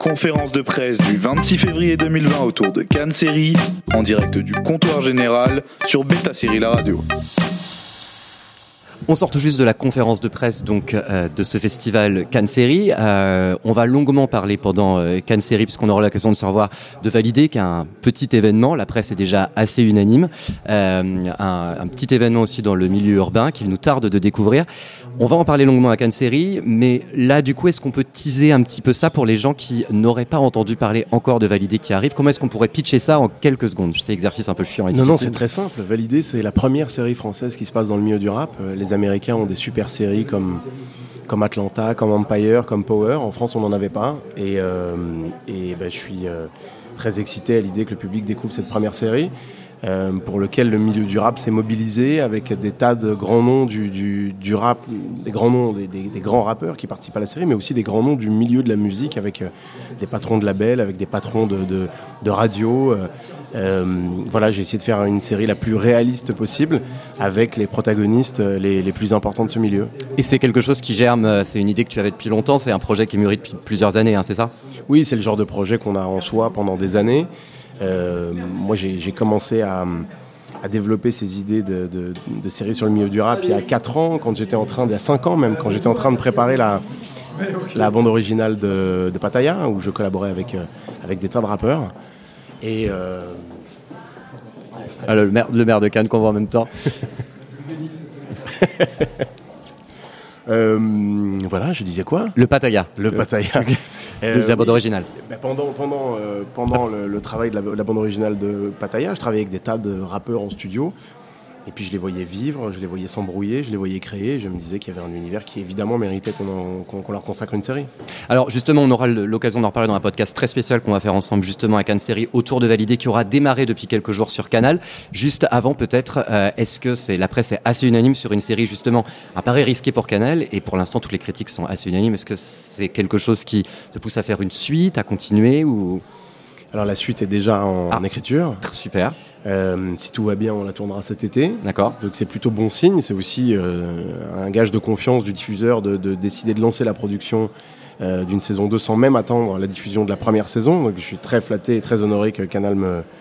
conférence de presse du 26 février 2020 autour de Cannes Série, en direct du comptoir général sur Beta Série La Radio. On sort tout juste de la conférence de presse donc de ce festival Cannes Série. On va longuement parler pendant Cannes Série puisqu'on aura l'occasion de se revoir, de valider qu'un petit événement, la presse est déjà assez unanime, un petit événement aussi dans le milieu urbain qu'il nous tarde de découvrir. On va en parler longuement à Cannes Série, mais là du coup est-ce qu'on peut teaser un petit peu ça pour les gens qui n'auraient pas entendu parler encore de Validé qui arrive? Comment est-ce qu'on pourrait pitcher ça en quelques secondes? Je sais, exercice un peu chiant et difficile. Non, c'est très simple. Validé, c'est la première série française qui se passe dans le milieu du rap. Les Américains ont des super séries comme Atlanta, comme Empire, comme Power. En France, on n'en avait pas. Et je suis très excité à l'idée que le public découvre cette première série. Pour lequel le milieu du rap s'est mobilisé avec des tas de grands noms du rap, des grands noms, des grands rappeurs qui participent à la série, mais aussi des grands noms du milieu de la musique avec des patrons de labels, avec des patrons de radio. Voilà, j'ai essayé de faire une série la plus réaliste possible avec les protagonistes les plus importants de ce milieu. Et c'est quelque chose qui germe, c'est une idée que tu avais depuis longtemps, c'est un projet qui mûrit depuis plusieurs années, hein, c'est ça? Oui, c'est le genre de projet qu'on a en soi pendant des années. Moi, j'ai commencé à développer ces idées de séries sur le milieu du rap il y a 4 ans, il y a 5 ans même, quand j'étais en train de préparer la bande originale de Pattaya, où je collaborais avec des tas de rappeurs. Et le maire de Cannes qu'on voit en même temps. Voilà, je disais quoi? Le Pattaya. Le Pattaya. La bande originale. Pendant le travail de la bande originale de Pattaya, je travaillais avec des tas de rappeurs en studio. Et puis je les voyais vivre, je les voyais s'embrouiller, je les voyais créer. Je me disais qu'il y avait un univers qui évidemment méritait qu'on leur consacre une série. Alors justement, on aura l'occasion d'en reparler dans un podcast très spécial qu'on va faire ensemble justement à Cannes Série autour de Validé qui aura démarré depuis quelques jours sur Canal. Juste avant peut-être, est-ce que la presse est assez unanime sur une série justement un pari risqué pour Canal? Et pour l'instant, toutes les critiques sont assez unanimes. Est-ce que c'est quelque chose qui te pousse à faire une suite, à continuer ou... Alors la suite est déjà en écriture. Super. Si tout va bien, on la tournera cet été. D'accord. Donc c'est plutôt bon signe. C'est aussi un gage de confiance du diffuseur de décider de lancer la production d'une saison 2 sans même attendre la diffusion de la première saison. Donc je suis très flatté et très honoré que Canal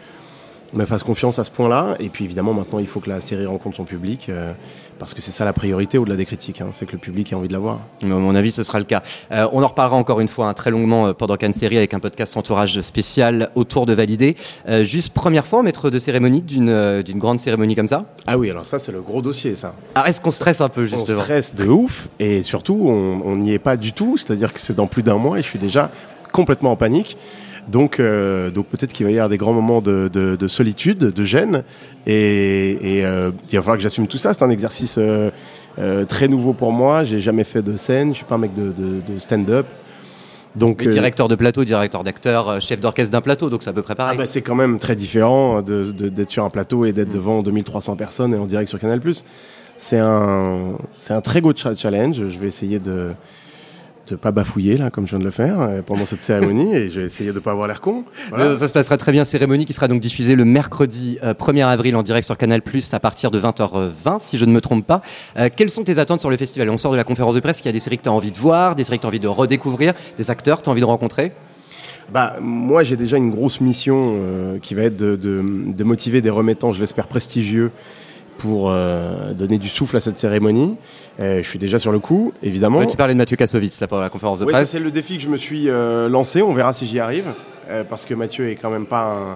me fasse confiance à ce point-là. Et puis évidemment, maintenant, il faut que la série rencontre son public. Parce que c'est ça la priorité au-delà des critiques, c'est que le public ait envie de la voir. À mon avis, ce sera le cas. On en reparlera encore une fois très longuement pendant Cannes Série avec un podcast entourage spécial autour de Validé. Juste première fois, maître de cérémonie d'une grande cérémonie comme ça? Ah oui, alors ça, c'est le gros dossier, ça. Ah, est-ce qu'on stresse un peu, justement? On stresse de ouf, et surtout, on n'y est pas du tout. C'est-à-dire que c'est dans plus d'un mois et je suis déjà complètement en panique. Donc peut-être qu'il va y avoir des grands moments de solitude, de gêne, et il va falloir que j'assume tout ça. C'est un exercice très nouveau pour moi. J'ai jamais fait de scène, je suis pas un mec de stand-up. Donc directeur de plateau, directeur d'acteur, chef d'orchestre d'un plateau, donc c'est à peu près pareil. C'est quand même très différent d'être sur un plateau et d'être devant 2300 personnes et en direct sur Canal+. C'est un très gros challenge. Je vais essayer de pas bafouiller là comme je viens de le faire pendant cette cérémonie et j'ai essayé de pas avoir l'air con. Voilà. Ça se passera très bien. Cérémonie qui sera donc diffusée le mercredi 1er avril en direct sur Canal+ à partir de 20h20 si je ne me trompe pas. Quelles sont tes attentes sur le festival? On sort de la conférence de presse, il y a des séries que tu as envie de voir, des séries que tu as envie de redécouvrir, des acteurs que tu as envie de rencontrer? Moi j'ai déjà une grosse mission qui va être de motiver des remettants, je l'espère prestigieux, pour donner du souffle à cette cérémonie. Je suis déjà sur le coup, évidemment. Ouais, tu parlais de Mathieu Kassovitz là, pendant la conférence de presse. Oui, c'est le défi que je me suis lancé. On verra si j'y arrive. Parce que Mathieu est quand même pas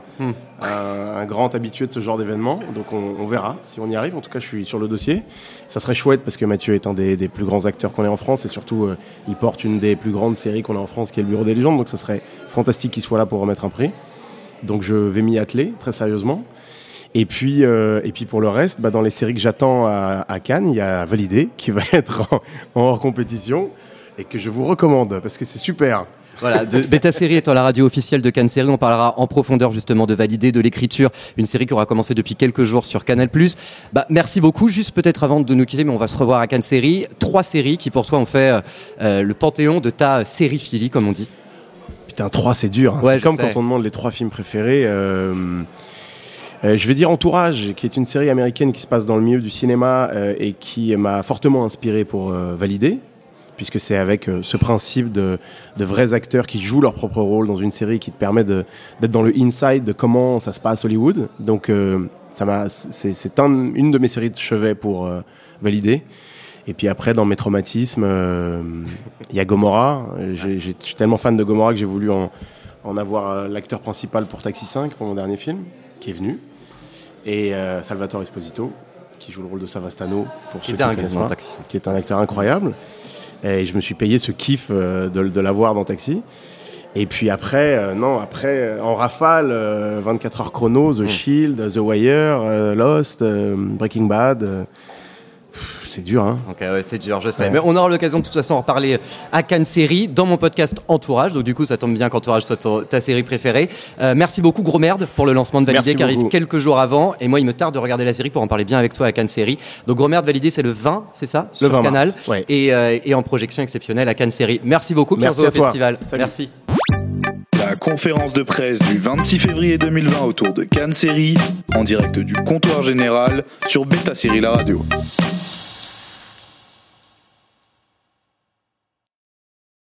un grand habitué de ce genre d'événement. Donc on verra si on y arrive. En tout cas, je suis sur le dossier. Ça serait chouette parce que Mathieu est un des plus grands acteurs qu'on ait en France. Et surtout, il porte une des plus grandes séries qu'on a en France, qui est Le Bureau des légendes. Donc ça serait fantastique qu'il soit là pour remettre un prix. Donc je vais m'y atteler très sérieusement. Et puis pour le reste, dans les séries que j'attends à Cannes, il y a Validé qui va être en hors compétition et que je vous recommande parce que c'est super. Voilà, Beta Série étant la radio officielle de Cannes Série, on parlera en profondeur justement de Validé, de l'écriture, une série qui aura commencé depuis quelques jours sur Canal+. Merci beaucoup. Juste peut-être avant de nous quitter, mais on va se revoir à Cannes Série. 3 séries qui pour toi ont fait le panthéon de ta sériphilie, comme on dit. Putain, 3 c'est dur. Ouais, c'est comme quand on demande les 3 films préférés. Je vais dire Entourage, qui est une série américaine qui se passe dans le milieu du cinéma et qui m'a fortement inspiré pour Validé. puisque c'est avec ce principe de vrais acteurs qui jouent leur propre rôle dans une série qui te permet d'être dans le inside de comment ça se passe à Hollywood. Donc c'est une de mes séries de chevet pour valider. Et puis après, dans mes traumatismes, il y a Gomorrah. Je suis tellement fan de Gomorrah que j'ai voulu en avoir l'acteur principal pour Taxi 5, pour mon dernier film, qui est venu. Et Salvatore Esposito, qui joue le rôle de Savastano, pour ceux qui ne connaissent pas, qui est un acteur incroyable. Et je me suis payé ce kiff de l'avoir dans Taxi. Et puis après, en rafale, 24 heures chrono, The Shield, The Wire, Lost, Breaking Bad. C'est dur, hein. Ok, ouais, c'est dur, je sais. Ouais. Mais on aura l'occasion de toute façon d'en reparler à Cannes Série dans mon podcast Entourage. Donc du coup, ça tombe bien qu'Entourage soit ta série préférée. Merci beaucoup, Gros Merde, pour le lancement de Validé qui arrive quelques jours avant. Et moi, il me tarde de regarder la série pour en parler bien avec toi à Cannes Série. Donc Gros Merde, Validé, c'est le 20, c'est ça, le 20 Canal. Mars, ouais. Et en projection exceptionnelle à Cannes Série. Merci beaucoup, merci à toi. Festival. Salut. Merci. La conférence de presse du 26 février 2020 autour de Cannes Série, en direct du comptoir général sur Beta Série La Radio.